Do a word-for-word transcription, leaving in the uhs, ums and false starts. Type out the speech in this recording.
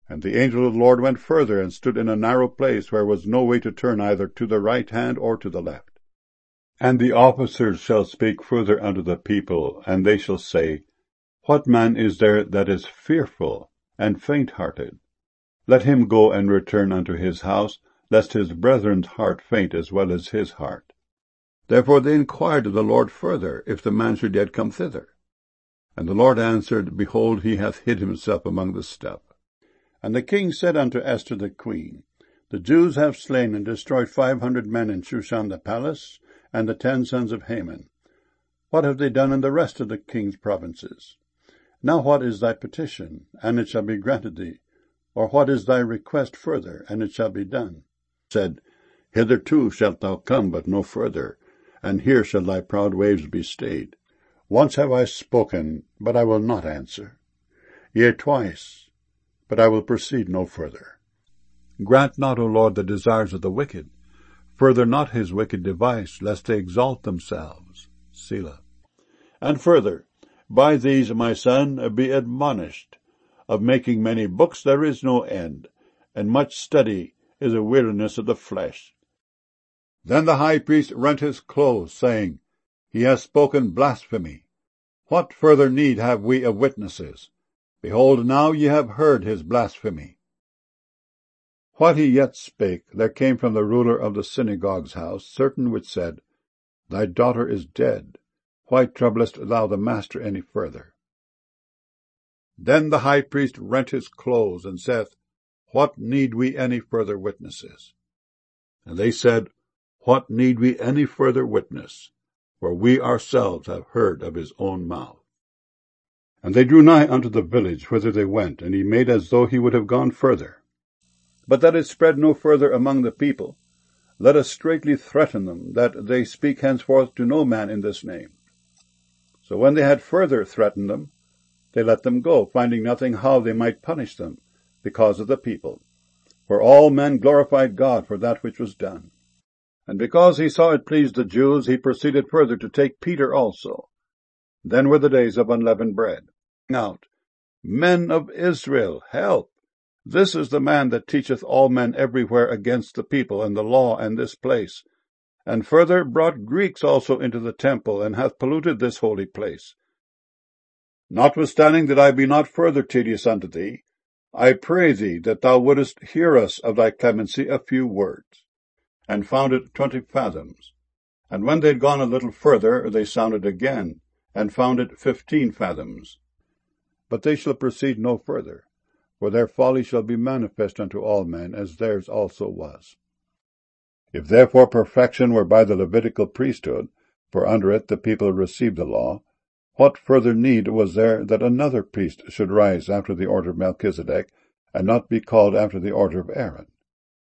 And the angel of the Lord went further, and stood in a narrow place, where was no way to turn either to the right hand or to the left. And the officers shall speak further unto the people, and they shall say, What man is there that is fearful and faint-hearted? Let him go and return unto his house, lest his brethren's heart faint as well as his heart. Therefore they inquired of the Lord further, if the man should yet come thither. And the Lord answered, Behold, he hath hid himself among the stuff. And the king said unto Esther the queen, The Jews have slain and destroyed five hundred men in Shushan the palace, and the ten sons of Haman. What have they done in the rest of the king's provinces? Now what is thy petition, and it shall be granted thee? Or what is thy request further, and it shall be done? Said, Hitherto shalt thou come, but no further, and here shall thy proud waves be stayed. Once have I spoken, but I will not answer. Yea, twice, but I will proceed no further. Grant not, O Lord, the desires of the wicked. Further not his wicked device, lest they exalt themselves. Selah. And further, by these, my son, be admonished. Of making many books there is no end, and much study is a weariness of the flesh. Then the high priest rent his clothes, saying, He has spoken blasphemy. What further need have we of witnesses? Behold, now ye have heard his blasphemy. What he yet spake, there came from the ruler of the synagogue's house certain which said, Thy daughter is dead. Why troublest thou the master any further? Then the high priest rent his clothes, and saith, What need we any further witnesses? And they said, What need we any further witness? For we ourselves have heard of his own mouth. And they drew nigh unto the village whither they went, and he made as though he would have gone further. But that it spread no further among the people, let us straitly threaten them, that they speak henceforth to no man in this name. So when they had further threatened them, they let them go, finding nothing how they might punish them, because of the people. For all men glorified God for that which was done. And because he saw it pleased the Jews, he proceeded further to take Peter also. Then were the days of unleavened bread. Out, Men of Israel, help! This is the man that teacheth all men everywhere against the people and the law and this place, and further brought Greeks also into the temple, and hath polluted this holy place. Notwithstanding that I be not further tedious unto thee, I pray thee that thou wouldest hear us of thy clemency a few words. And found it twenty fathoms. And when they had gone a little further, they sounded again, and found it fifteen fathoms. But they shall proceed no further, for their folly shall be manifest unto all men, as theirs also was. If therefore perfection were by the Levitical priesthood, for under it the people received the law, what further need was there that another priest should rise after the order of Melchizedek, and not be called after the order of Aaron?